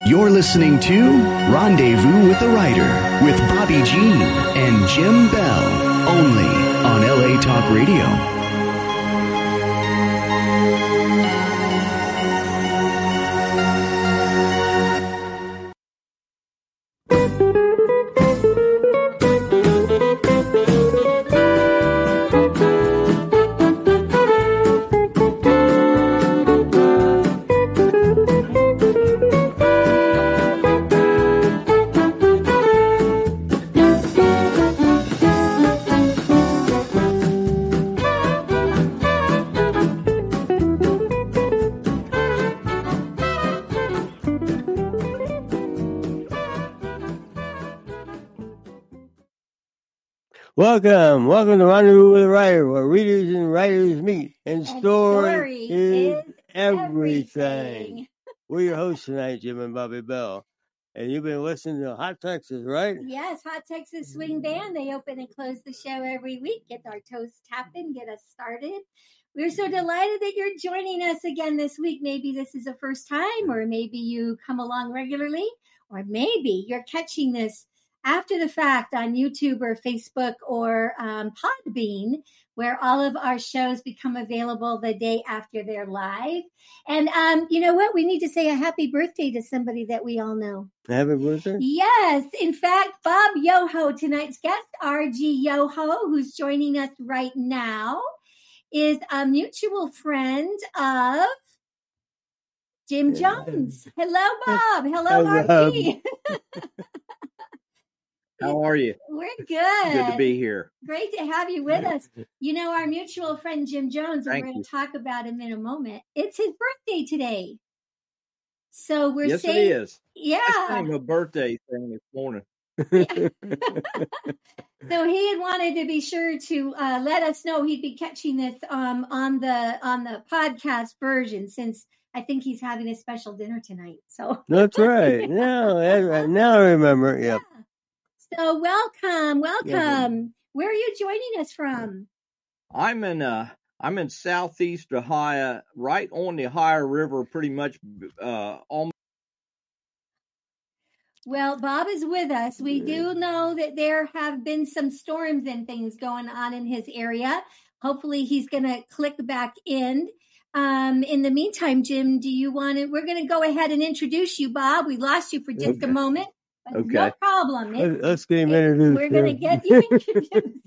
You're listening to Rendezvous with the Writer with Bobby Jean and Jim Bell, only on LA Talk Radio. Welcome to Rendezvous with the Writer, where readers and writers meet, and story is everything. We're your hosts tonight, Jim and Bobby Bell, and you've been listening to Hot Texas, right? Yes, Hot Texas Swing Band. They open and close the show every week. Get our toes tapping, get us started. We're so delighted that you're joining us again this week. Maybe this is the first time, or maybe you come along regularly, or maybe you're catching this after the fact on YouTube or Facebook or Podbean, where all of our shows become available the day after they're live. And you know what? We need to say a happy birthday to somebody that we all know. Happy birthday? Yes. In fact, Bob Yoho, tonight's guest, R.G. Yoho, who's joining us right now, is a mutual friend of Jim Jones. Hello, Bob. Hello, R.G. How are you? We're good. Good to be here. Great to have you with us. You know, our mutual friend Jim Jones, and Thank we're going you. to talk about him in a moment. It's his birthday today. So we're Yes, saying, it is. yeah. I sang a birthday thing this morning. So he had wanted to be sure to let us know he'd be catching this on the podcast version, since I think he's having a special dinner tonight. So That's right. Now I remember. Yep. Yeah. So welcome. Where are you joining us from? I'm in Southeast Ohio, right on the Ohio River, pretty much almost. Well, Bob is with us. We do know that there have been some storms and things going on in his area. Hopefully he's going to click back in. In the meantime, Jim, we're going to go ahead and introduce you, Bob. We lost you for just a moment. But Okay. No problem. Let's get him introduced. We're going to get you introduced.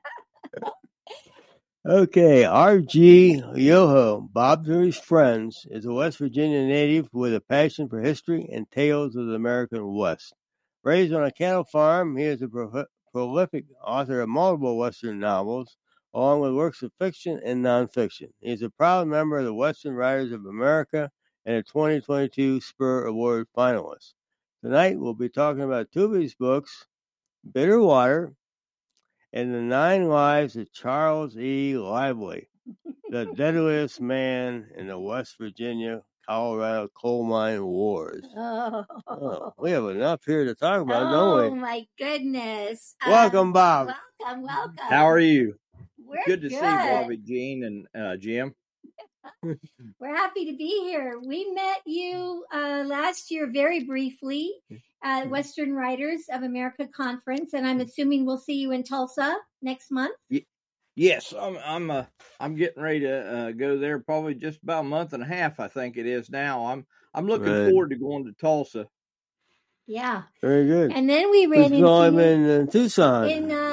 Okay, R.G. Yoho, Bob to his friends, is a West Virginia native with a passion for history and tales of the American West. Raised on a cattle farm, he is a prolific author of multiple Western novels, along with works of fiction and nonfiction. He is a proud member of the Western Writers of America and a 2022 Spur Award finalist. Tonight, we'll be talking about two of his books, Bitter Water and The 9 Lives of Charles E. Lively, the deadliest man in the West Virginia-Colorado coal mine wars. Oh, we have enough here to talk about, don't we? Oh, my goodness. Welcome, Bob. Welcome. How are you? We're Good to see Bobby Jean and Jim. We're happy to be here. We met you last year very briefly at Western Writers of America Conference, and I'm assuming we'll see you in Tulsa next month. Yes, I'm getting ready to go there. Probably just about a month and a half, I think it is now. I'm looking forward to going to Tulsa. Yeah, very good. And then we ran into in Tucson.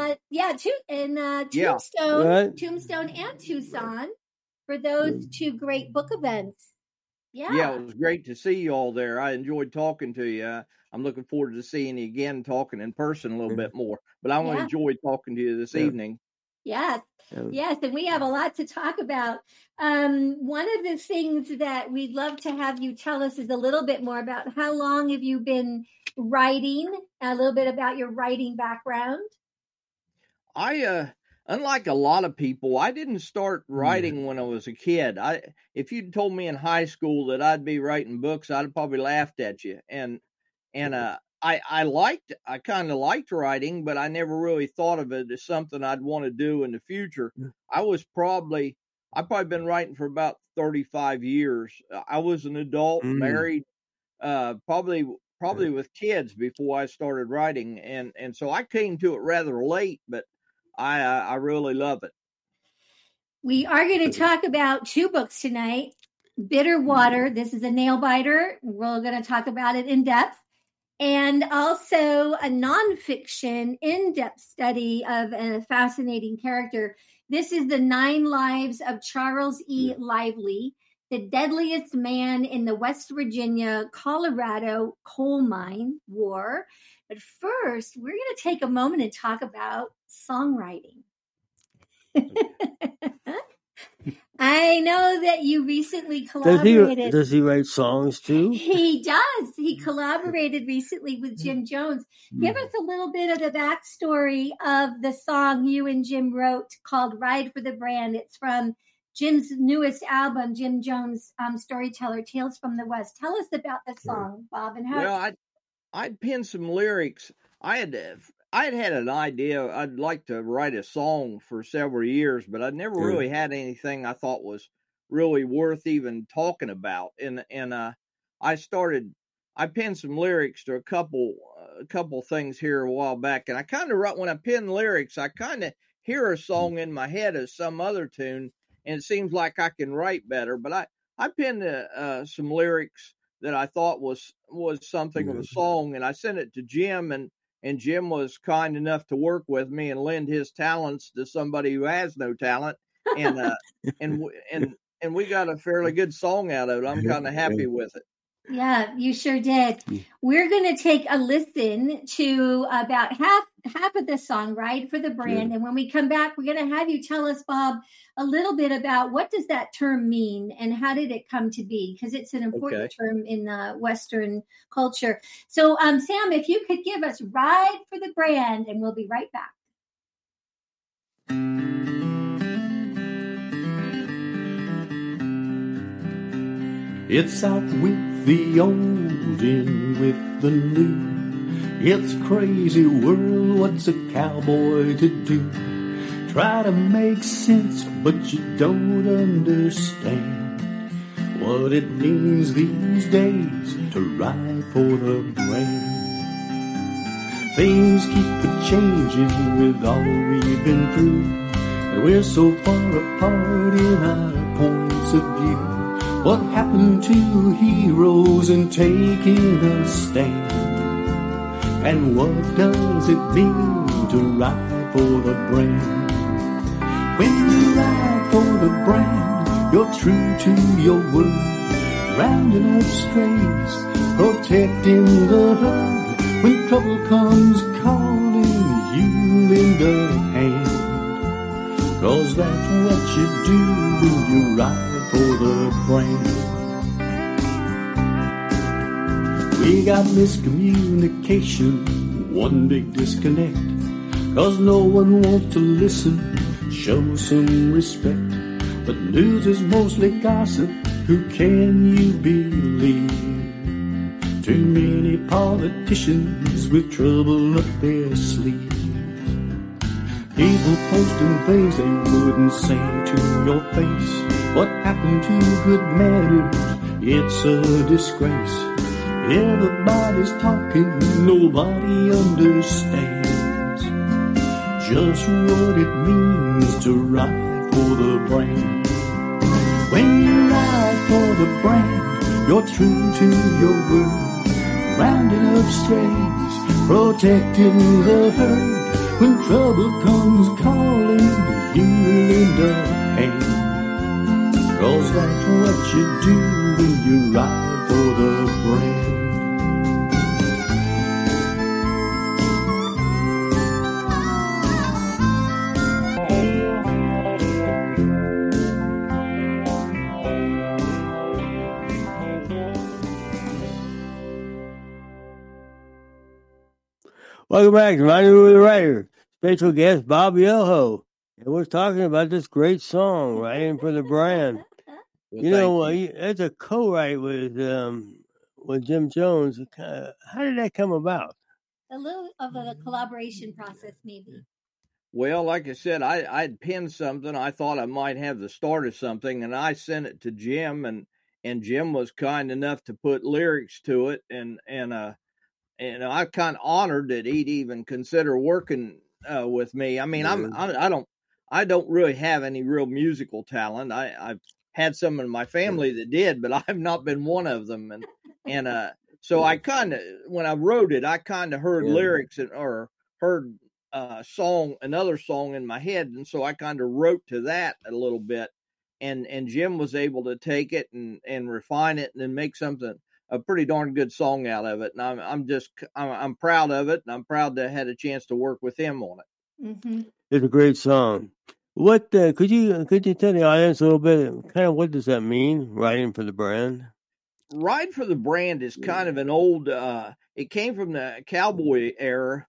Tombstone and Tucson. For those two great book events. Yeah, it was great to see you all there. I enjoyed talking to you. I'm looking forward to seeing you again, talking in person a little bit more. But I want to enjoy talking to you this evening. Yes, and we have a lot to talk about. One of the things that we'd love to have you tell us is a little bit more about how long have you been writing, a little bit about your writing background. Unlike a lot of people, I didn't start writing when I was a kid. If you'd told me in high school that I'd be writing books, I'd have probably laughed at you. And I kind of liked writing, but I never really thought of it as something I'd want to do in the future. I've probably been writing for about 35 years. I was an adult, married probably with kids before I started writing, and so I came to it rather late, but I really love it. We are going to talk about 2 books tonight. Bitter Water. This is a nail biter. We're going to talk about it in depth. And also a nonfiction in-depth study of a fascinating character. This is The 9 Lives of Charles E. Lively, the deadliest man in the West Virginia, Colorado coal mine war. But first, we're going to take a moment and talk about songwriting. I know that you recently collaborated. Does he write songs too? He does. He collaborated recently with Jim Jones. Give us a little bit of the backstory of the song you and Jim wrote called Ride for the Brand. It's from Jim's newest album, Jim Jones Storyteller, Tales from the West. Tell us about the song, Bob, and how. Well, I'd penned some lyrics. I had had an idea. I'd like to write a song for several years, but I'd never really had anything I thought was really worth even talking about. And I penned some lyrics to a couple things here a while back, and I kind of when I pen lyrics, I kind of hear a song in my head as some other tune, and it seems like I can write better. But I penned some lyrics that I thought was something of a song, and I sent it to Jim, and Jim was kind enough to work with me and lend his talents to somebody who has no talent, and we got a fairly good song out of it. I'm kind of happy with it. Yeah, you sure did. We're going to take a listen to about half of the song, Ride for the Brand. And when we come back, we're going to have you tell us, Bob, a little bit about what does that term mean and how did it come to be? Because it's an important term in Western culture. So, Sam, if you could give us Ride for the Brand, and we'll be right back. It's out with the old in with the new. It's a crazy world, what's a cowboy to do? Try to make sense, but you don't understand what it means these days to ride for the brand. Things keep a-changing with all we've been through, and we're so far apart in our points of view. What happened to heroes in taking a stand? And what does it mean to ride for the brand? When you ride for the brand, you're true to your word, rounding up strays, protecting the herd. When trouble comes calling, you lend a hand, 'cause that's what you do when you ride for the brand. We got miscommunication, one big disconnect, 'cause no one wants to listen, show some respect. But news is mostly gossip, who can you believe? Too many politicians with trouble up their sleeve. People posting things they wouldn't say to your face. What happened to good manners? It's a disgrace. Everybody's talking, nobody understands just what it means to ride for the brand. When you ride for the brand, you're true to your word, rounding up strays, protecting the herd. When trouble comes calling, you lend a hand, 'cause that's what you do when you ride for the brand. Welcome back to Riding with the Writer. Special guest Bob Yoho. And we're talking about this great song, Riding for the Brand. Well, You know, it's a co-write with Jim Jones. How did that come about? A little of a collaboration process, maybe. Well, like I said, I'd penned something. I thought I might have the start of something, and I sent it to Jim, and Jim was kind enough to put lyrics to it, and I'm kind of honored that he'd even consider working with me. I mean, I don't really have any real musical talent. I've had some in my family that did, but I've not been one of them. And so I kind of, when I wrote it, I kind of heard lyrics or heard another song in my head, and so I kind of wrote to that a little bit. And Jim was able to take it and refine it and then make a pretty darn good song out of it. And I'm proud of it, and I'm proud to have had a chance to work with him on it. Mm-hmm. It's a great song. What could you tell the audience a little bit? Kind of what does that mean? Writing for the brand. Ride for the Brand is kind of an old. It came from the cowboy era.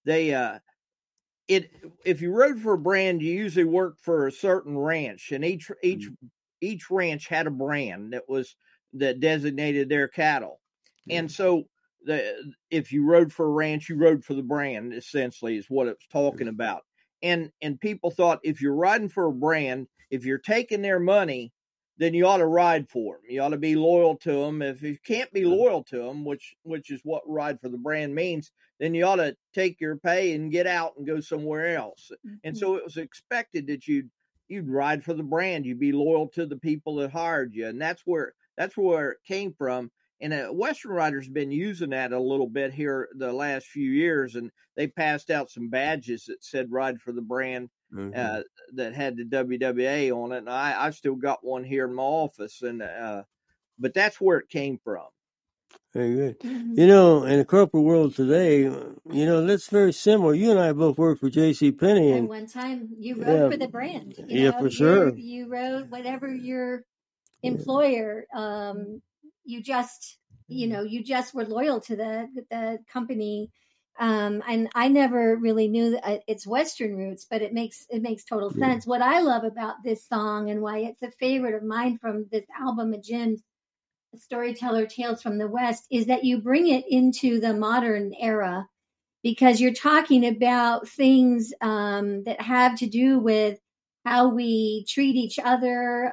If you rode for a brand, you usually worked for a certain ranch, and each ranch had a brand that designated their cattle. And so if you rode for a ranch, you rode for the brand, essentially, is what it's talking about. And people thought, if you're riding for a brand, if you're taking their money, then you ought to ride for them. You ought to be loyal to them. If you can't be loyal to them, which is what ride for the brand means, then you ought to take your pay and get out and go somewhere else. Mm-hmm. And so it was expected that you'd ride for the brand. You'd be loyal to the people that hired you. And that's where it came from. And Western Rider's been using that a little bit here the last few years, and they passed out some badges that said "Ride for the Brand" that had the WWA on it. And I've still got one here in my office, and but that's where it came from. Very good. Mm-hmm. In the corporate world today, that's very similar. You and I both worked for JCPenney. And one time you wrote for the brand. For sure. You wrote whatever your employer. You just were loyal to the company. And I never really knew its Western roots, but it makes total sense. What I love about this song and why it's a favorite of mine from this album of Jim's, Storyteller Tales from the West, is that you bring it into the modern era, because you're talking about things that have to do with how we treat each other,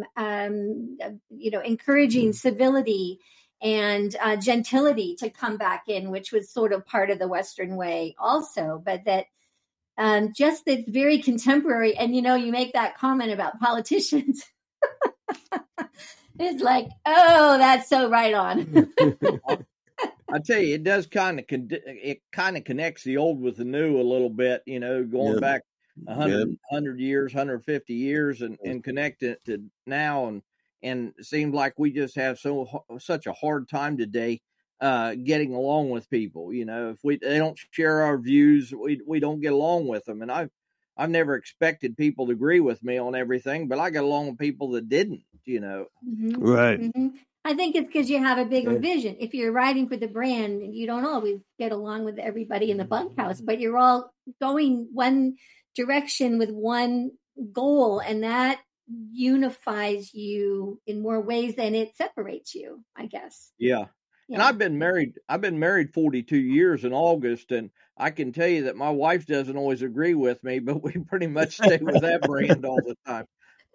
encouraging civility and gentility to come back in, which was sort of part of the Western way also, but that just that very contemporary. And, you make that comment about politicians. It's like, oh, that's so right on. I tell you, it does kind of connects the old with the new a little bit, going back 100 years, 150 years and connect it to now. And it seems like we just have such a hard time today getting along with people. If they don't share our views, we don't get along with them. And I've never expected people to agree with me on everything, but I got along with people that didn't, Mm-hmm. Right. Mm-hmm. I think it's because you have a bigger vision. If you're riding for the brand, you don't always get along with everybody in the bunkhouse, but you're all going one direction with one goal, and that unifies you in more ways than it separates you, I guess. Yeah. And I've been married 42 years in August, and I can tell you that my wife doesn't always agree with me, but we pretty much stay with that brand all the time.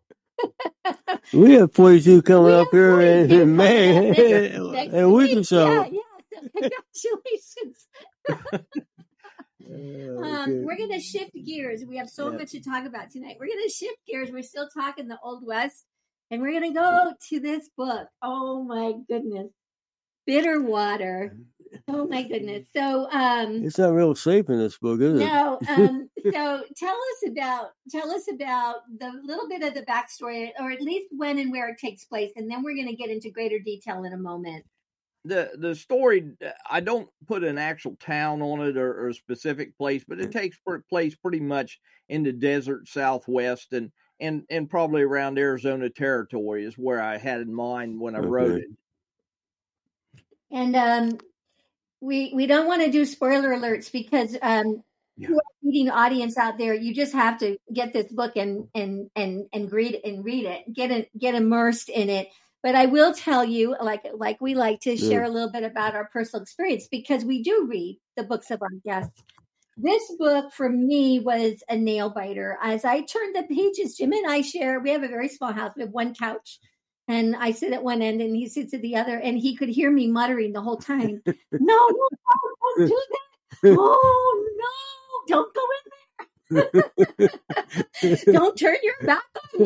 We have 42 coming up here in May, in a week or so. Yeah. Congratulations. We're going to shift gears. We have so much to talk about tonight. We're going to shift gears. We're still talking the Old West, and we're going to go to this book. Oh my goodness. Bitter Water. Oh my goodness. So it's not real safe in this book, is it? No. So tell us about the little bit of the backstory, or at least when and where it takes place, and then we're going to get into greater detail in a moment. The story, I don't put an actual town on it or a specific place, but it takes place pretty much in the desert Southwest and probably around Arizona territory is where I had in mind when I wrote it. And we don't want to do spoiler alerts because to our reading audience out there, you just have to get this book and read it, get immersed in it. But I will tell you, like we like to share a little bit about our personal experience, because we do read the books of our guests. This book for me was a nail biter. As I turned the pages, Jim and I share, we have a very small house. We have one couch And I sit at one end and he sits at the other, and he could hear me muttering the whole time, no, don't do that. Oh, no, don't go in there. Don't turn your back on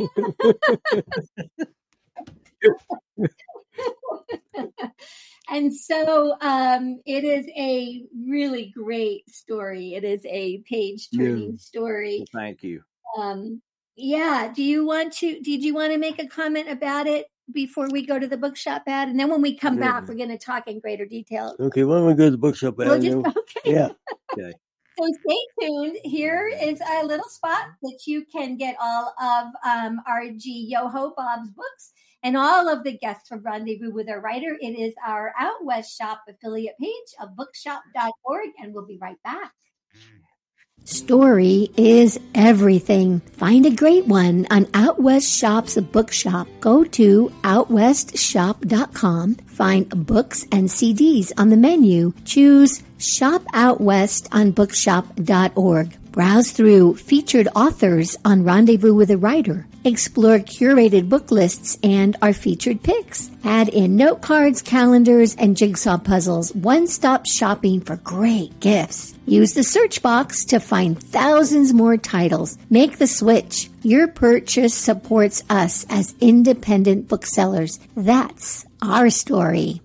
him. And so it is a really great story. It is a page-turning story. Well, thank you. Yeah. Did you want to make a comment about it before we go to the bookshop ad? And then when we come back, we're going to talk in greater detail. Okay, why don't we go to the bookshop ad? Okay. Yeah. Okay. So stay tuned. Here is a little spot that you can get all of R.G. Yoho Bob's books and all of the guests from Rendezvous with a Writer. It is our Out West Shop affiliate page of bookshop.org, and we'll be right back. Story is everything. Find a great one on Out West Shop's bookshop. Go to outwestshop.com. Find books and CDs on the menu. Choose Shop Out West on bookshop.org. Browse through featured authors on Rendezvous with a Writer. Explore curated book lists and our featured picks. Add in note cards, calendars, and jigsaw puzzles. One-stop shopping for great gifts. Use the search box to find thousands more titles. Make the switch. Your purchase supports us as independent booksellers. That's our story.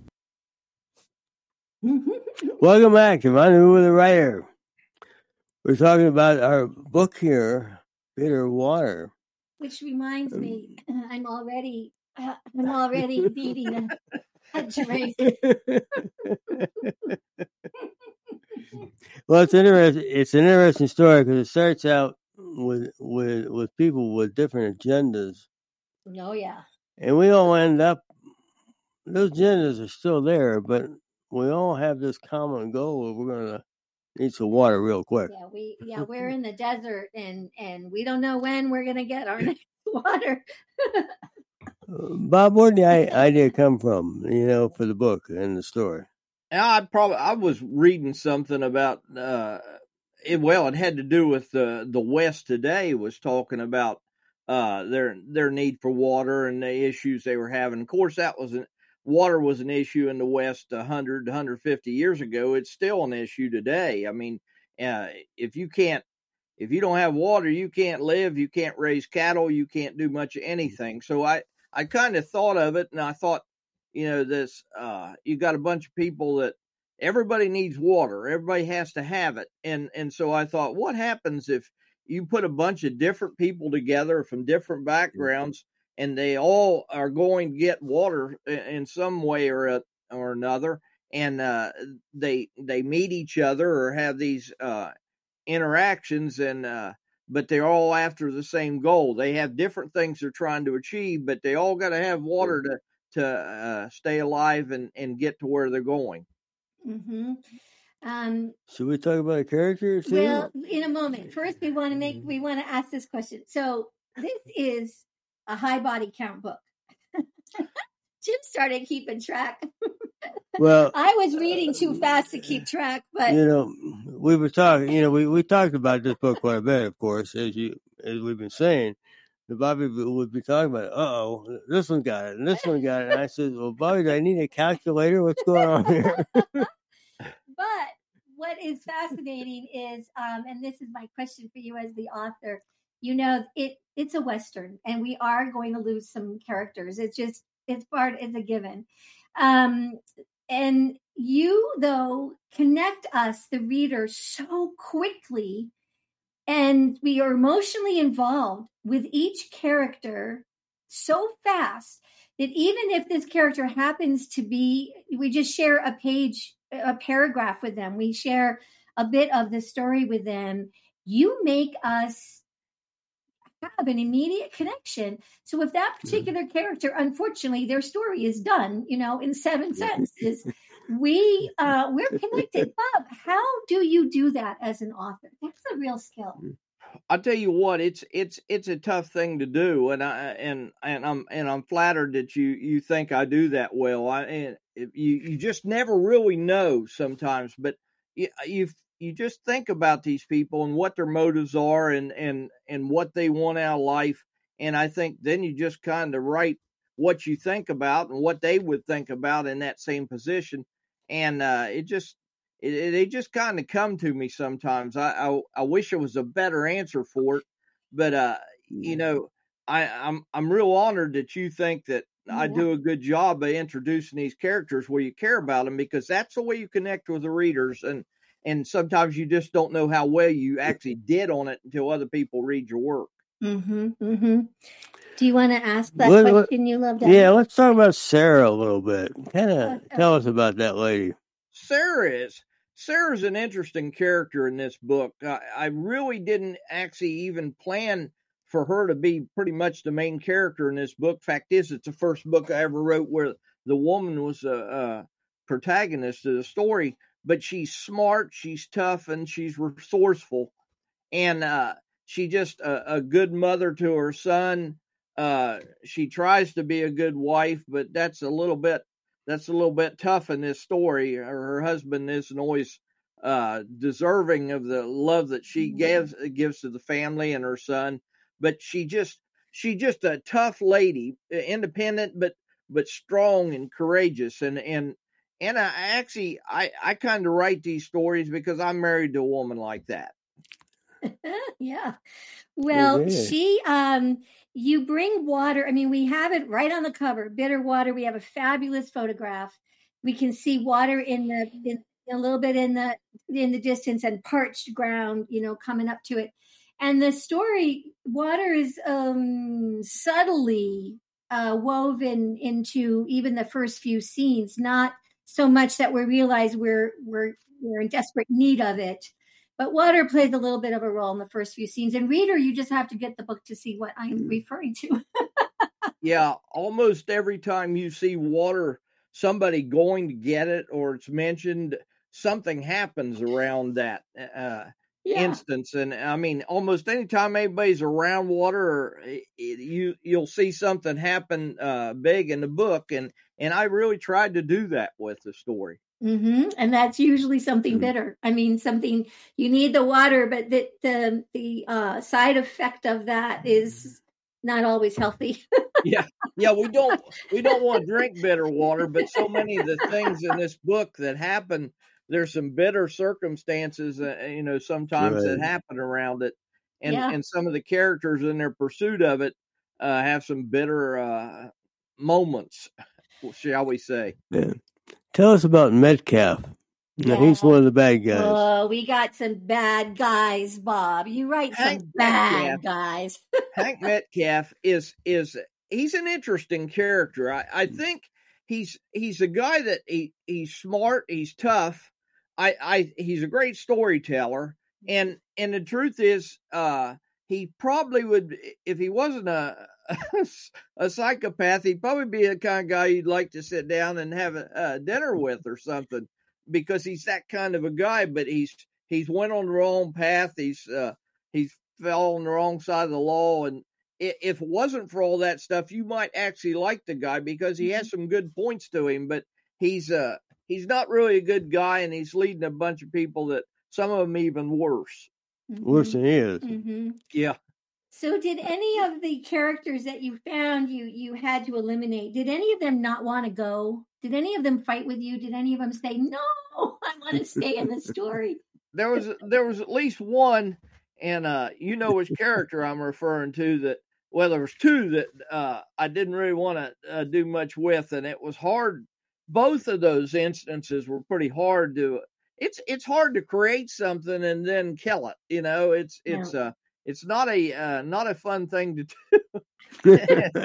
Welcome back to Rendezvous with a Writer. We're talking about our book here, Bitter Water. Which reminds me, I'm already needing a drink. Well, it's interesting. It's an interesting story because it starts out with people with different agendas. Oh yeah. And we all end up. Those agendas are still there, but we all have this common goal of we're going to need some water real quick. Yeah, we're in the desert and we don't know when we're going to get our next water. Bob, where did the idea come from, for the book and the story? I was reading something about, it had to do with the West today was talking about their need for water and the issues they were having. Of course, water was an issue in the West 100 to 150 years ago. It's still an issue today. I mean, if you don't have water, you can't live, you can't raise cattle, you can't do much of anything. So I kind of thought of it, and I thought, this, you got a bunch of people that everybody needs water. Everybody has to have it. And so I thought, what happens if you put a bunch of different people together from different backgrounds, and they all are going to get water in some way or another, and they meet each other or have these interactions, and but they're all after the same goal. They have different things they're trying to achieve, but they all got to have water to stay alive and get to where they're going. Mm-hmm. Should we talk about a character too? Well, in a moment. First, we want to ask this question. So this is a high body count book. Jim started keeping track. Well, I was reading too fast to keep track, but we were talking. We talked about this book quite a bit, of course, as we've been saying. The Bobby would be talking about, this one got it, and this one got it. And I said, well, Bobby, do I need a calculator? What's going on here? But what is fascinating is, and this is my question for you as the author, it's a Western, and we are going to lose some characters. It's a given. And you, though, connect us, the reader, so quickly, and we are emotionally involved with each character so fast that even if this character happens to be, we just share a paragraph with them, we share a bit of the story with them, you make us have an immediate connection. So if that particular character, unfortunately, their story is done, in 7 sentences, we're connected. Bob, how do you do that as an author? That's a real skill. I'll tell you what, it's a tough thing to do, and I'm flattered that you think I do that well. You just never really know sometimes, but you just think about these people and what their motives are and what they want out of life, and I think then you just kind of write what you think about and what they would think about in that same position. And they just kind of come to me sometimes. I wish there was a better answer for it, but you know, I'm real honored that you think that I do a good job of introducing these characters where you care about them, because that's the way you connect with the readers. And sometimes you just don't know how well you actually did on it until other people read your work. Mm-hmm. Mm-hmm. Do you want to ask that question you love to ask? Yeah, let's talk about Sarah a little bit. Kind of tell us about that lady. Sarah's an interesting character in this book. I really didn't actually even plan for her to be pretty much the main character in this book. Fact is, it's the first book I ever wrote where the woman was a protagonist of the story. But she's smart, she's tough, and she's resourceful. And she's just a good mother to her son. She tries to be a good wife, but that's a little bit tough in this story. Her husband isn't always deserving of the love that she gives to the family and her son. But she's just a tough lady, independent but strong and courageous. And I kind of write these stories because I'm married to a woman like that. Yeah. Well, you bring water. I mean, we have it right on the cover, bitter water. We have a fabulous photograph. We can see water in a little bit in the distance, and parched ground, coming up to it. And the story, water is subtly woven into even the first few scenes, not so much that we realize we're in desperate need of it. But water plays a little bit of a role in the first few scenes. And reader, you just have to get the book to see what I'm referring to. Yeah, almost every time you see water, somebody going to get it or it's mentioned, something happens around that instance. And I mean, almost any time anybody's around water, you'll see something happen big in the book. And I really tried to do that with the story. Mm-hmm. And that's usually something bitter. I mean, something you need the water, but the side effect of that is not always healthy. Yeah. We don't want to drink bitter water, but so many of the things in this book that happen, there's some bitter circumstances, sometimes that happen around it, and some of the characters in their pursuit of it have some bitter moments, shall we say? Yeah. Tell us about Metcalf. Now, he's one of the bad guys. Oh, we got some bad guys, Bob. You write some bad guys. Hank Metcalf is he's an interesting character. I think he's a guy that he's smart, he's tough. He's a great storyteller, and the truth is, he probably would, if he wasn't a psychopath, he'd probably be the kind of guy you'd like to sit down and have a dinner with or something, because he's that kind of a guy. But he's went on the wrong path. He's fell on the wrong side of the law, and if it wasn't for all that stuff, you might actually like the guy because he has some good points to him. But he's not really a good guy, and he's leading a bunch of people that some of them even worse. Worse than he is. Mm-hmm. Yeah. So did any of the characters that you found you had to eliminate, did any of them not want to go? Did any of them fight with you? Did any of them say, no, I want to stay in the story? There was at least one, and which character I'm referring to, that, well, there was two that I didn't really want to do much with, and it was hard. Both of those instances were pretty hard to, it's hard to create something and then kill it. It's not a fun thing to do.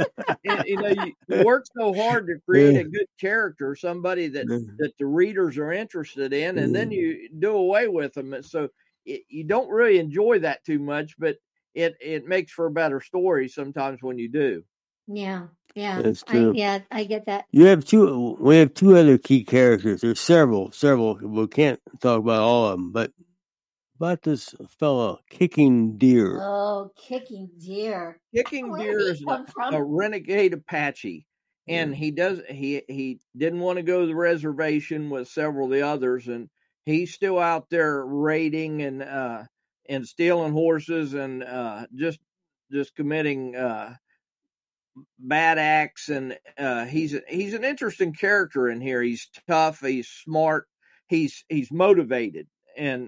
You work so hard to create a good character, somebody that the readers are interested in, and then you do away with them. So you don't really enjoy that too much, but it makes for a better story sometimes when you do. Yeah. That's true. I get that. We have two other key characters. There's several. We can't talk about all of them, but about this fellow, Kicking Deer. Oh, Kicking Deer. Kicking Deer is a renegade Apache, and he didn't want to go to the reservation with several of the others, and he's still out there raiding and stealing horses and just committing bad acts, and he's an interesting character in here. He's tough, he's smart, he's motivated, and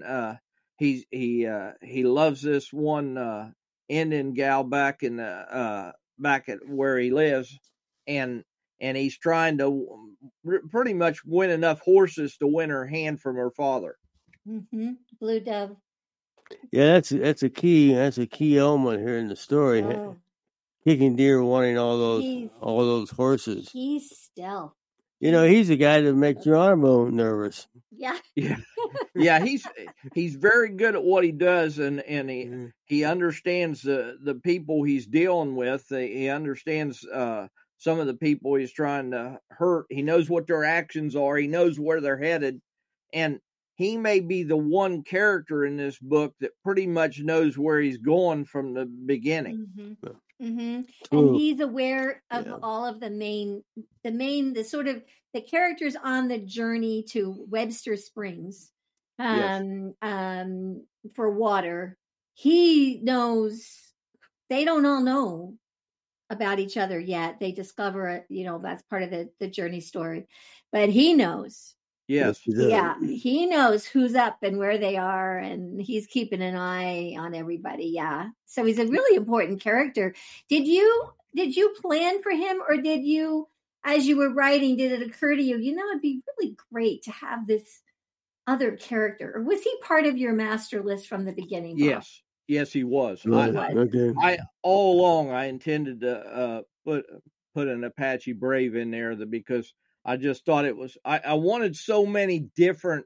he loves this one Indian gal back at where he lives, and he's trying to pretty much win enough horses to win her hand from her father. Mm-hmm. Blue Dove. Yeah, that's a key element here in the story. Oh. Kicking Deer wanting all those horses. He's stealth. You know, he's the guy that makes Geronimo nervous. Yeah. Yeah. He's very good at what he does, and he understands the people he's dealing with. He understands some of the people he's trying to hurt. He knows what their actions are. He knows where they're headed, and he may be the one character in this book that pretty much knows where he's going from the beginning. Mm-hmm. Mm-hmm. And he's aware of all of the sort of the characters on the journey to Webster Springs for water. He knows they don't all know about each other yet. They discover it, that's part of the journey story, but he knows. Yes. Yeah. He knows who's up and where they are, and he's keeping an eye on everybody. Yeah. So he's a really important character. Did you plan for him, or did you, as you were writing, did it occur to you, it'd be really great to have this other character? Or was he part of your master list from the beginning, Bob? Yes, he was. Okay. I all along I intended to put an Apache Brave in there because I just thought it was. I wanted so many different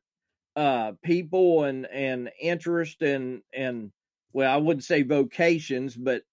people and interest and well, I wouldn't say vocations, but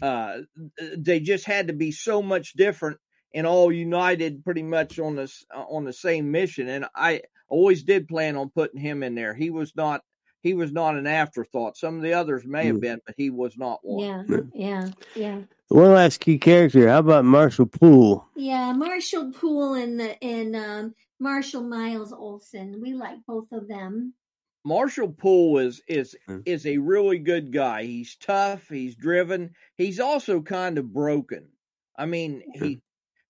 they just had to be so much different and all united pretty much on the same mission. And I always did plan on putting him in there. He was not an afterthought. Some of the others may have been, but he was not one. Yeah. One last key character. How about Marshall Poole? Yeah, Marshall Poole and Marshall Miles Olson. We like both of them. Marshall Poole is a really good guy. He's tough. He's driven. He's also kind of broken. I mean, he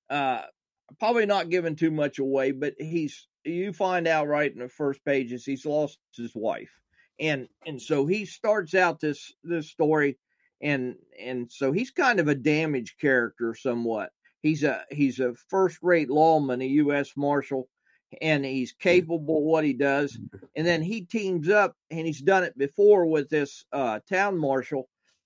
probably not giving too much away, but you find out right in the first pages he's lost his wife, and so he starts out this story, and so he's kind of a damaged character somewhat. He's a first-rate lawman, a U.S. Marshal, and he's capable of what he does. And then he teams up, and he's done it before with this town marshal,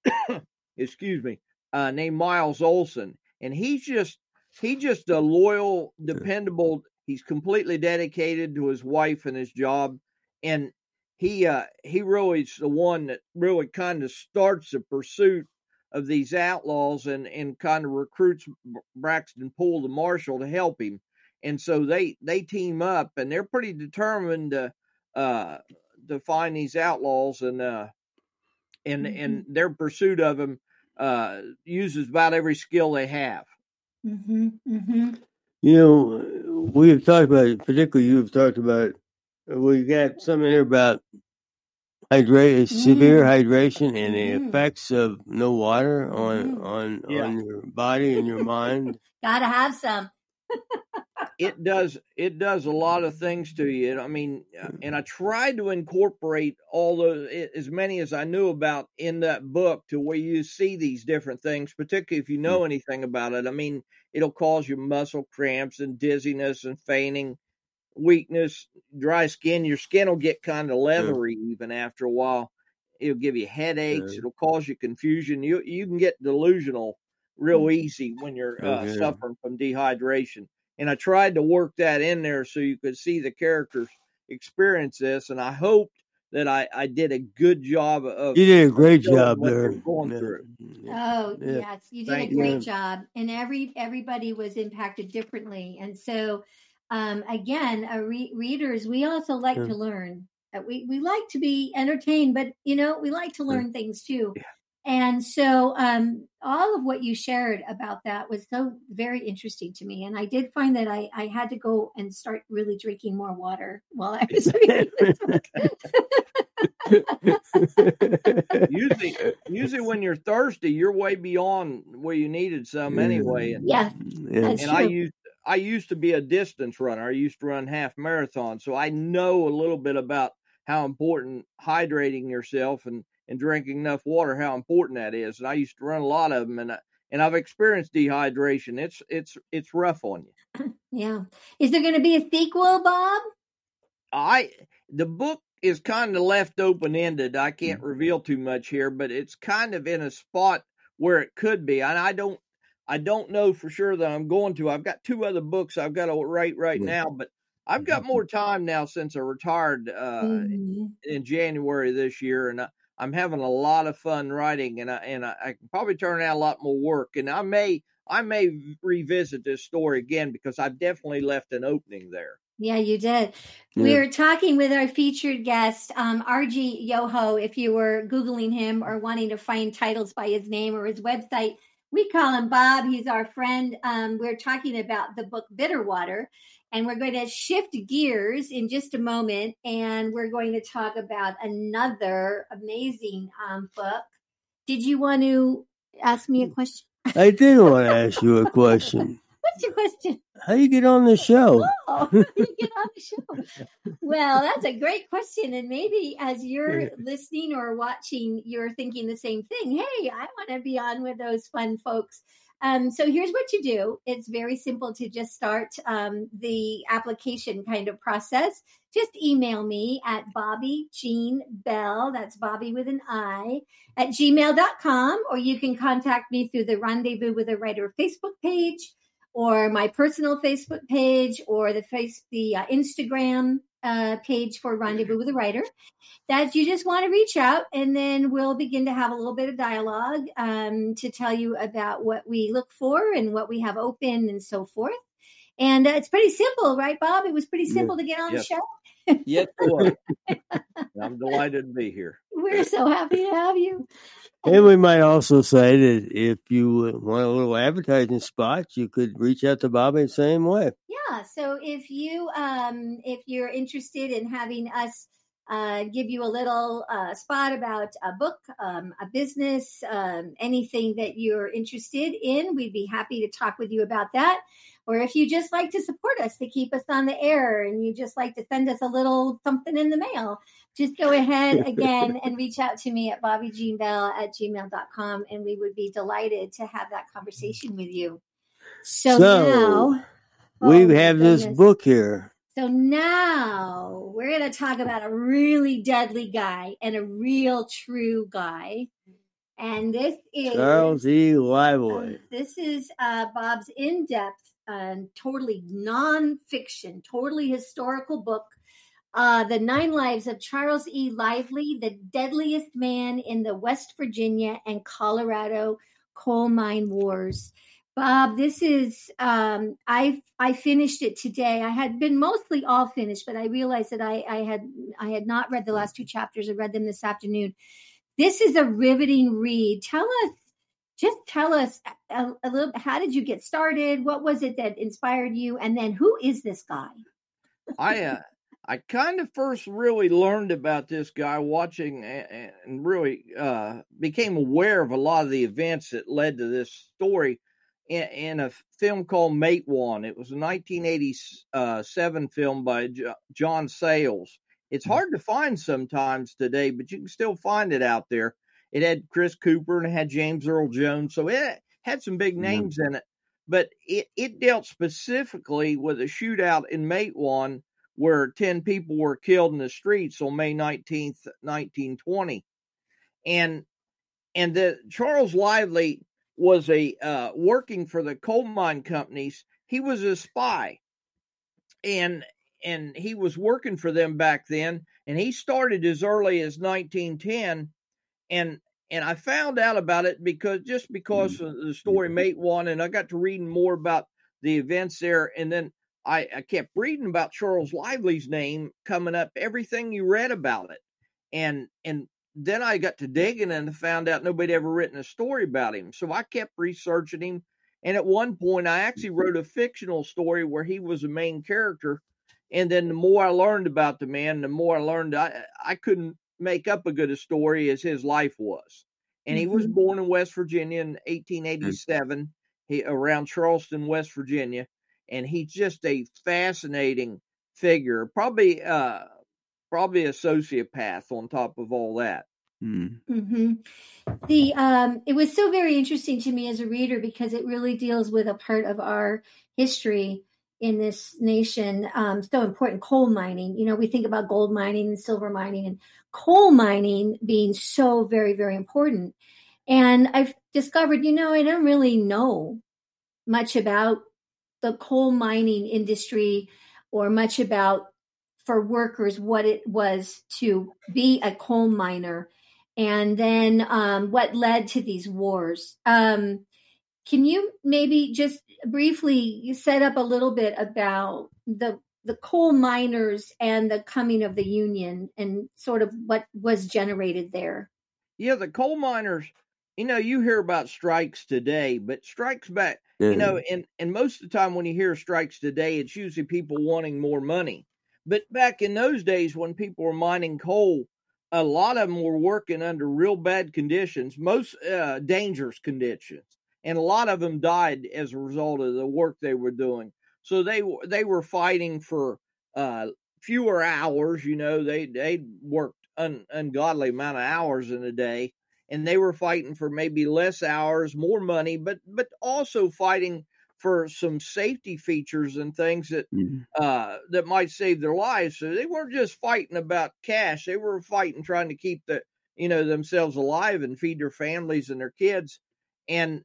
excuse me, named Miles Olson, and he's just a loyal, dependable. He's completely dedicated to his wife and his job, and he really is the one that really kind of starts the pursuit of these outlaws and kind of recruits Braxton Poole, the marshal, to help him. And so they team up, and they're pretty determined to find these outlaws, and their pursuit of them uses about every skill they have. Mm-hmm. Mm-hmm. We have talked about, particularly you have talked about, we got something here about severe hydration and the effects of no water on your body and your mind. Gotta have some. It does a lot of things to you. I mean, and I tried to incorporate all those, as many as I knew about in that book, to where you see these different things, particularly if you know anything about it. I mean, it'll cause you muscle cramps and dizziness and fainting, weakness, dry skin. Your skin will get kind of leathery even after a while. It'll give you headaches. It'll cause you confusion. You can get delusional real easy when you're suffering from dehydration. And I tried to work that in there so you could see the characters experience this. And I hoped that I did a good job of. You did a great job there. Oh, yes, you did a great job. And everybody was impacted differently. And so, again, readers, we also like to learn. We like to be entertained, but, we like to learn things too. Yeah. And so all of what you shared about that was so very interesting to me. And I did find that I had to go and start really drinking more water while I was reading this book. Usually when you're thirsty, you're way beyond where you needed some anyway. Yeah, that's And true. I used to be a distance runner. I used to run half marathons, so I know a little bit about how important hydrating yourself and drinking enough water, how important that is. And I used to run a lot of them, and I've experienced dehydration. It's rough on you. Yeah. Is there going to be a sequel, Bob? The book is kind of left open ended. I can't reveal too much here, but it's kind of in a spot where it could be. And I don't know for sure that I'm going to. I've got 2 other books I've got to write right now, but I've got more time now since I retired in January this year, and I'm having a lot of fun writing, and I can probably turn out a lot more work, and I may revisit this story again because I've definitely left an opening there. Yeah, you did. Yeah. We were talking with our featured guest, R.G. Yoho. If you were Googling him or wanting to find titles by his name or his website, we call him Bob. He's our friend. We're talking about the book Bitterwater, and we're going to shift gears in just a moment, and we're going to talk about another amazing book. Did you want to ask me a question? I did want to ask you a question. What's your question? How do you get on the show? Oh, how do you get on the show? Well, that's a great question. And maybe as you're listening or watching, you're thinking the same thing. Hey, I want to be on with those fun folks. So here's what you do. It's very simple to just start the application kind of process. Just email me at Bobby Jean Bell, that's Bobby with an I, at gmail.com, or you can contact me through the Rendezvous with a Writer Facebook page, or my personal Facebook page, or the Instagram page for Rendezvous with a Writer, that you just want to reach out, and then we'll begin to have a little bit of dialogue to tell you about what we look for and what we have open and so forth. And it's pretty simple, right, Bob? It was pretty simple to get on the show. Yes, it was. I'm delighted to be here. We're so happy to have you. And we might also say that if you want a little advertising spot, you could reach out to Bobby the same way. Yeah. So if you're interested in having us give you a little spot about a book, a business, anything that you're interested in, we'd be happy to talk with you about that. Or if you just like to support us to keep us on the air and you just like to send us a little something in the mail, just go ahead again and reach out to me at bobbyjeanbell@gmail.com, and we would be delighted to have that conversation with you. So now we have this book here. So now we're going to talk about a really deadly guy and a real true guy. And this is Charles E. Lively. This is Bob's in-depth, totally non-fiction, totally historical book, The 9 Lives of Charles E. Lively, the deadliest man in the West Virginia and Colorado coal mine wars. Bob, this is, I finished it today. I had been mostly all finished, but I realized that I had not read the last 2 chapters. I read them this afternoon. This is a riveting read. Tell us a little, how did you get started? What was it that inspired you? And then who is this guy? I kind of first really learned about this guy watching and really became aware of a lot of the events that led to this story in a film called Matewan. It was a 1987 film by John Sayles. It's hard to find sometimes today, but you can still find it out there. It had Chris Cooper and it had James Earl Jones, so it had some big names in it. But it dealt specifically with a shootout in Matewan where 10 people were killed in the streets on May 19th, 1920. And the Charles Lively was working for the coal mine companies. He was a spy, and he was working for them back then, and he started as early as 1910, and I found out about it because of the story Matewan, and I got to reading more about the events there, and then I kept reading about Charles Lively's name coming up, everything you read about it, and then I got to digging and found out nobody ever written a story about him. So I kept researching him. And at one point, I actually wrote a fictional story where he was a main character. And then the more I learned about the man, the more I learned I couldn't make up a good story as his life was. And he was born in West Virginia in 1887, around Charleston, West Virginia. And he's just a fascinating figure, probably a sociopath on top of all that. It was so very interesting to me as a reader because it really deals with a part of our history in this nation. So important, coal mining. You know, we think about gold mining and silver mining, and coal mining being so very, very important. And I've discovered, you know, I don't really know much about the coal mining industry or much about, for workers, what it was to be a coal miner, and then what led to these wars. Can you maybe just briefly set up a little bit about the coal miners and the coming of the Union and sort of what was generated there? Yeah, the coal miners, you know, you hear about strikes today, but strikes back, you know, and most of the time when you hear strikes today, it's usually people wanting more money. But back in those days when people were mining coal, a lot of them were working under real bad conditions, most dangerous conditions. And a lot of them died as a result of the work they were doing. So they were fighting for fewer hours. You know, they worked ungodly amount of hours in a day, and they were fighting for maybe less hours, more money, but also fighting for some safety features and things that that might save their lives. So they weren't just fighting about cash; they were fighting trying to keep themselves alive and feed their families and their kids. And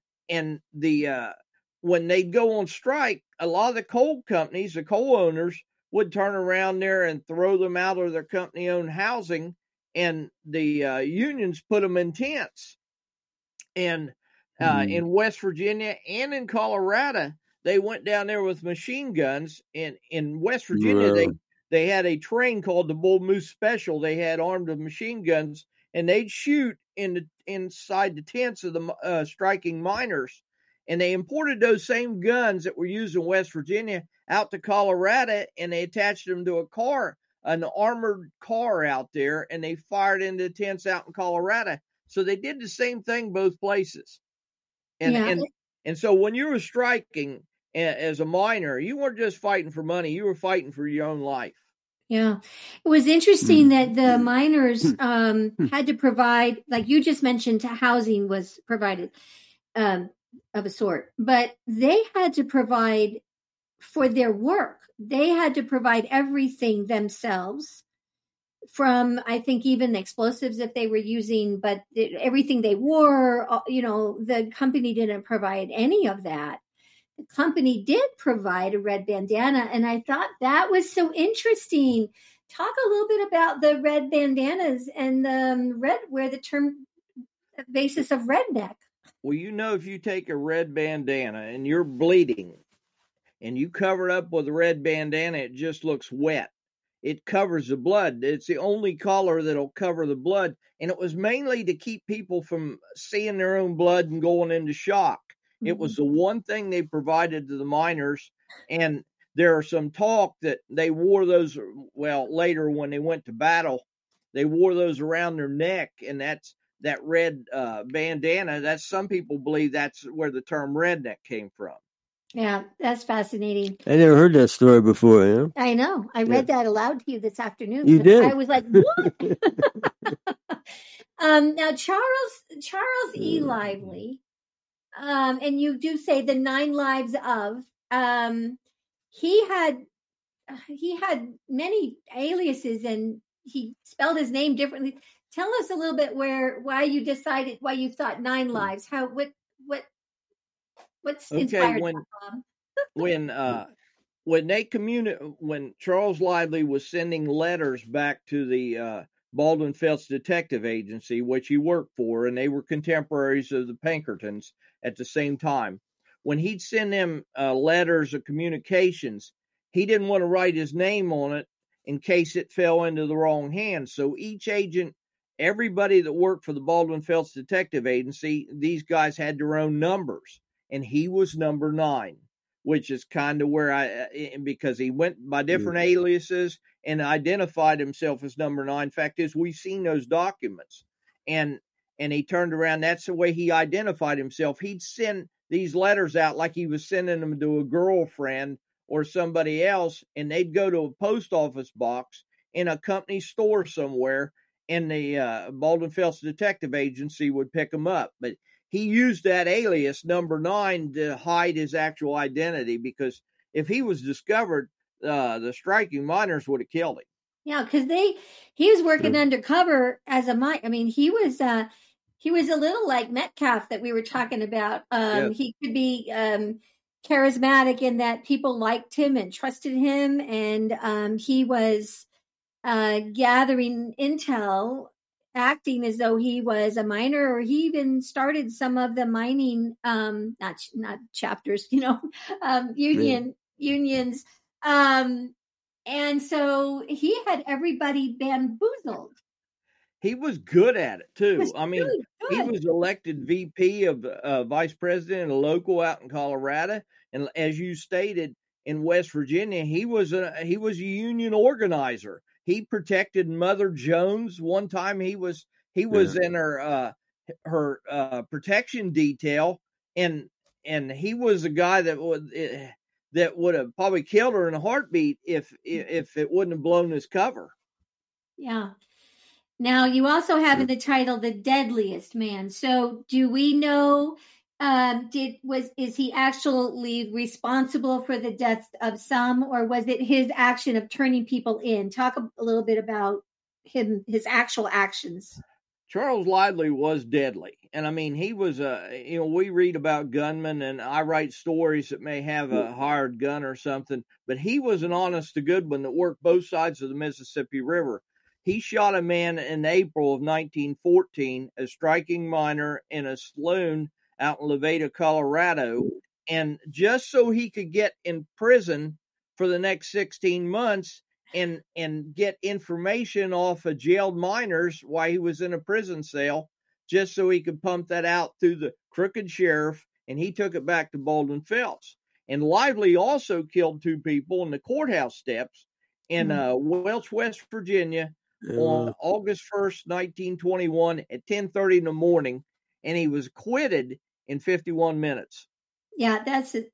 the when they'd go on strike, a lot of the coal companies, the coal owners, would turn around there and throw them out of their company-owned housing, and the unions put them in tents. And in West Virginia and in Colorado, they went down there with machine guns. In West Virginia, they had a train called the Bull Moose Special. They had armed with machine guns, and they'd shoot inside the tents of the striking miners. And they imported those same guns that were used in West Virginia out to Colorado, and they attached them to a car, an armored car out there, and they fired into the tents out in Colorado. So they did the same thing both places. And so when you were striking as a miner, you weren't just fighting for money, you were fighting for your own life. Yeah. It was interesting that the miners had to provide, like you just mentioned, housing was provided of a sort, but they had to provide for their work. They had to provide everything themselves, from, I think, even explosives if they were using, but everything they wore, you know, the company didn't provide any of that. The company did provide a red bandana, and I thought that was so interesting. Talk a little bit about the red bandanas and where the term basis of redneck. Well, you know, if you take a red bandana and you're bleeding and you cover it up with a red bandana, it just looks wet. It covers the blood. It's the only color that'll cover the blood. And it was mainly to keep people from seeing their own blood and going into shock. It was the one thing they provided to the miners. And there are some talk that they wore those, well, later when they went to battle, they wore those around their neck. And that's that red bandana. That's, some people believe that's where the term redneck came from. Yeah, that's fascinating. I never heard that story before. Yeah? I know. I read that aloud to you this afternoon. You did? I was like, what? Now, Charles E. Lively, and you do say the 9 lives of, he had many aliases, and he spelled his name differently. Tell us a little bit why you thought 9 lives. What's inspired that, Bob? When Charles Lively was sending letters back to the Baldwin Felts Detective Agency, which he worked for, and they were contemporaries of the Pinkertons at the same time, when he'd send them letters of communications, he didn't want to write his name on it in case it fell into the wrong hands. So each agent, everybody that worked for the Baldwin Felts Detective Agency, these guys had their own numbers. And he was number 9, which is kind of where because he went by different aliases, and identified himself as number 9. Fact is, we've seen those documents, and he turned around. That's the way he identified himself. He'd send these letters out like he was sending them to a girlfriend or somebody else, and they'd go to a post office box in a company store somewhere, and the Baldwin Felts Detective Agency would pick them up. But he used that alias, number 9, to hide his actual identity, because if he was discovered, the striking miners would have killed him. Yeah, because he was working undercover as a miner. I mean, he was a little like Metcalf that we were talking about. Yes. He could be charismatic in that people liked him and trusted him, and he was gathering intel, acting as though he was a miner, or he even started some of the mining, not chapters, unions. And so he had everybody bamboozled. He was good at it too. I mean, really he was elected VP of vice president, a local out in Colorado, and as you stated, in West Virginia, he was a union organizer. He protected Mother Jones. One time, he was in her protection detail, and he was a guy that would have probably killed her in a heartbeat if it wouldn't have blown his cover. Yeah. Now, you also have in the title The Deadliest Man. So do we know, is he actually responsible for the death of some, or was it his action of turning people in? Talk a little bit about his actual actions. Charles Lively was deadly. And I mean, he was we read about gunmen, and I write stories that may have a hired gun or something, but he was an honest to good one that worked both sides of the Mississippi River. He shot a man in April of 1914, a striking miner in a saloon out in Levada, Colorado, and just so he could get in prison for the next 16 months and get information off of jailed miners while he was in a prison cell, just so he could pump that out through the crooked sheriff, and he took it back to Baldwin Felts. And Lively also killed 2 people in the courthouse steps in Welch, West Virginia, on August 1st, 1921 at 10:30 in the morning, and he was acquitted in 51 minutes. Yeah, that's an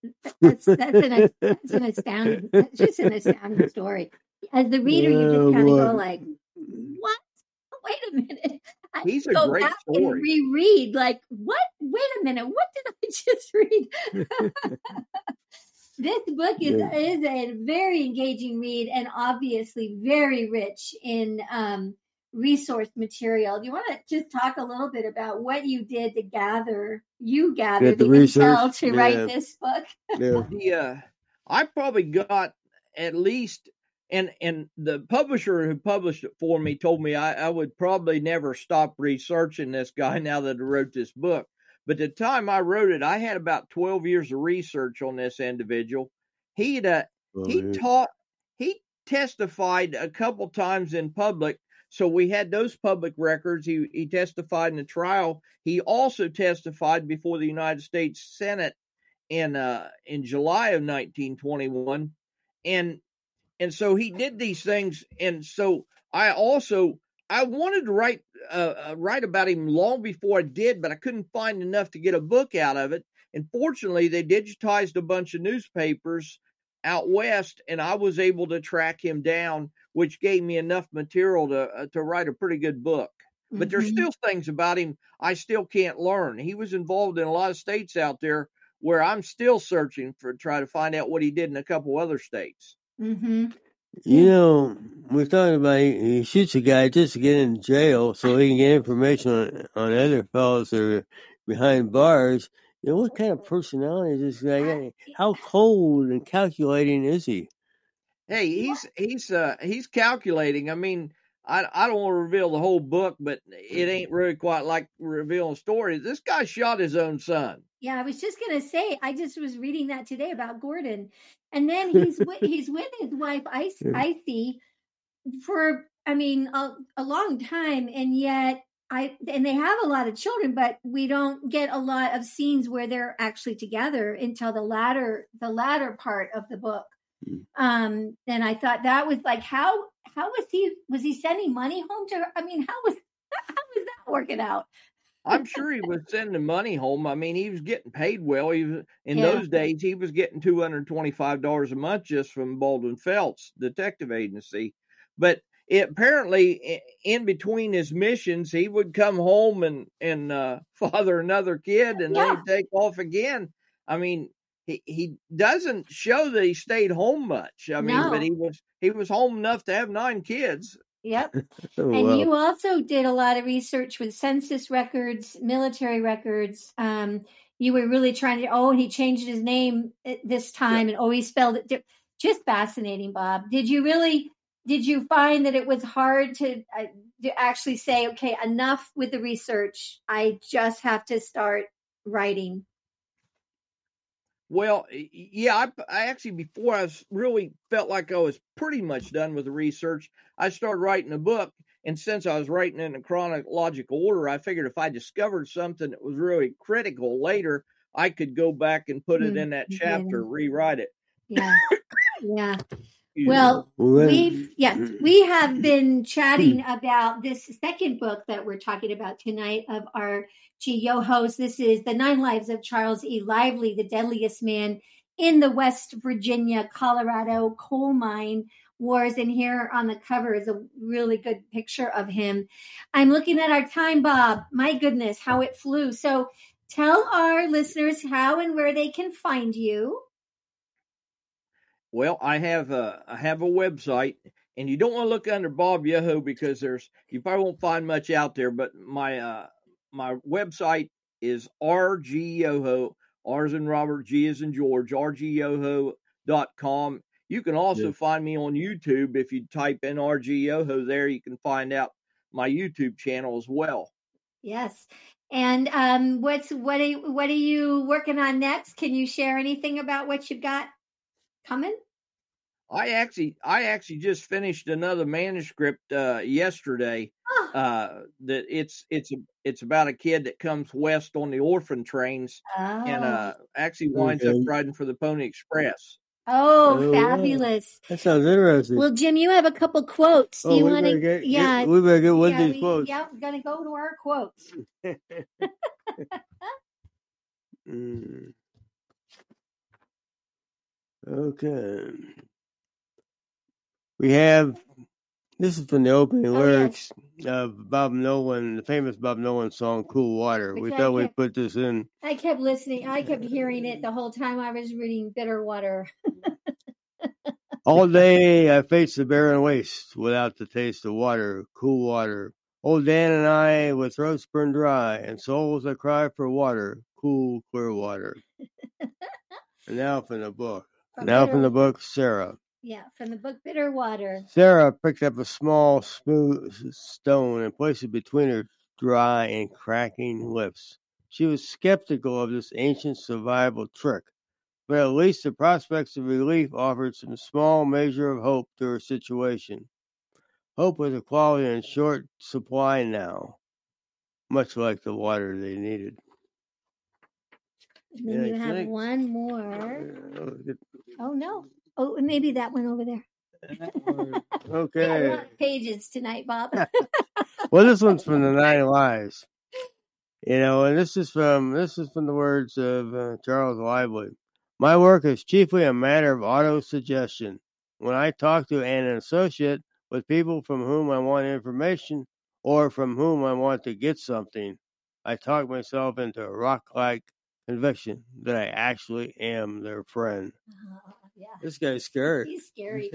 astounding, that's just an astounding story. As the reader, you just kind of go like, what? Wait a minute. He's a go great back story. And reread, like, what? Wait a minute. What did I just read? This book is a very engaging read, and obviously very rich in resource material. Do you want to just talk a little bit about what you did to gather the intel to write this book? I probably got at least, and the publisher who published it for me told me I would probably never stop researching this guy now that I wrote this book. But the time I wrote it, I had about 12 years of research on this individual. He testified a couple times in public, so we had those public records. He testified in the trial. He also testified before the United States Senate in July of 1921, and so he did these things. And so I wanted to write about him long before I did, but I couldn't find enough to get a book out of it. And fortunately, they digitized a bunch of newspapers out west, and I was able to track him down, which gave me enough material to write a pretty good book. Mm-hmm. But there's still things about him I still can't learn. He was involved in a lot of states out there where I'm still searching to try to find out what he did in a couple other states. Mm-hmm. We're talking about he shoots a guy just to get in jail so he can get information on other fellows that are behind bars. What kind of personality is this guy? How cold and calculating is he? Hey, he's calculating. I mean, I don't want to reveal the whole book, but it ain't really quite like revealing stories. This guy shot his own son. Yeah, I was just going to say, I just was reading that today about Gordon. And then he's with his wife, Icy, for, a long time. And yet, they have a lot of children, but we don't get a lot of scenes where they're actually together until the latter part of the book. And I thought that was like, how how was he sending money home to her? I mean, how was that working out? I'm sure he was sending money home. I mean, he was getting paid well. Those days, he was getting $225 a month just from Baldwin Felts Detective Agency. But apparently, in between his missions, he would come home and father another kid, and then he'd take off again. I mean, he doesn't show that he stayed home much. I mean, but he was home enough to have 9 kids. Yep. And you also did a lot of research with census records, military records. You were really trying to, he changed his name this time and he spelled it. Just fascinating, Bob. Did you find that it was hard to actually say, okay, enough with the research. I just have to start writing? Well, yeah, I actually, before I really felt like I was pretty much done with the research, I started writing a book. And since I was writing in a chronological order, I figured if I discovered something that was really critical later, I could go back and put it in that chapter, rewrite it. Yeah. Yeah. Well, we have been chatting about this second book that we're talking about tonight of our Yoho's. This is The 9 Lives of Charles E. Lively, the deadliest man in the West Virginia, Colorado coal mine wars. And here on the cover is a really good picture of him. I'm looking at our time, Bob. My goodness, how it flew. So tell our listeners how and where they can find you. Well, I have a website, and you don't want to look under Bob Yoho because you probably won't find much out there. But my website is RG Yoho, R as in Robert, G as in George, rgyoho.com. You can also find me on YouTube. If you type in RG Yoho there, you can find out my YouTube channel as well. Yes. And what are you working on next? Can you share anything about what you've got coming? I actually just finished another manuscript yesterday. That it's about a kid that comes west on the orphan trains and actually winds up riding for the Pony Express. Oh, fabulous! That sounds interesting. Well, Jim, you have a couple quotes. Do you want to? We better get one of these quotes. Yeah, we're gonna go to our quotes. Okay. We have, this is from the opening lyrics of Bob Nolan, the famous Bob Nolan song, Cool Water. We thought we'd put this in. I kept listening. I kept hearing it the whole time I was reading Bitter Water. All day I faced the barren waste without the taste of water, cool water. Old Dan and I with throats burned dry and souls that cry for water, cool, clear water. And now from the book. From the book, Sarah. Yeah, from the book Bitter Water. Sarah picked up a small, smooth stone and placed it between her dry and cracking lips. She was skeptical of this ancient survival trick, but at least the prospects of relief offered some small measure of hope to her situation. Hope was a quality in short supply now, much like the water they needed. And then you have one more. Oh, no. Oh, maybe that one over there. Okay. A lot of pages tonight, Bob. Well, this one's from the 9 Lives. And this is from the words of Charles Lively. My work is chiefly a matter of auto-suggestion. When I talk to an associate with people from whom I want information or from whom I want to get something, I talk myself into a rock-like conviction that I actually am their friend. Yeah. This guy's scary. He's scary.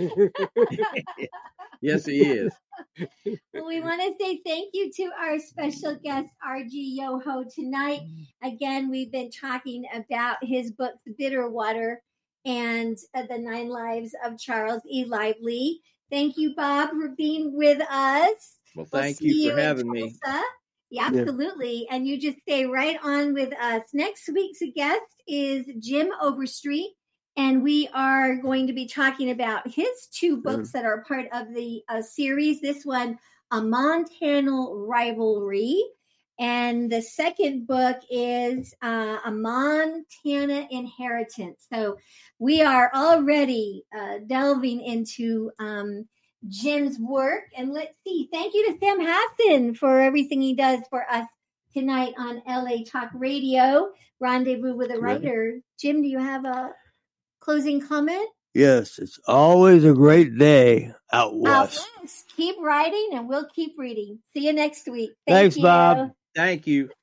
Yes, he is. Well, we want to say thank you to our special guest, RG Yoho, tonight. Again, we've been talking about his book, Bitter Water, and the 9 Lives of Charles E. Lively. Thank you, Bob, for being with us. Well, thank you for having me. Yeah, absolutely. And you just stay right on with us. Next week's guest is Jim Overstreet. And we are going to be talking about his 2 books that are part of the series. This one, A Montana Rivalry. And the second book is A Montana Inheritance. So we are already delving into Jim's work. And let's see. Thank you to Sam Hassan for everything he does for us tonight on LA Talk Radio. Rendezvous with a Writer. Jim, do you have a closing comment? Yes, it's always a great day out west. Keep writing and we'll keep reading. See you next week. Thanks, you. Bob. Thank you.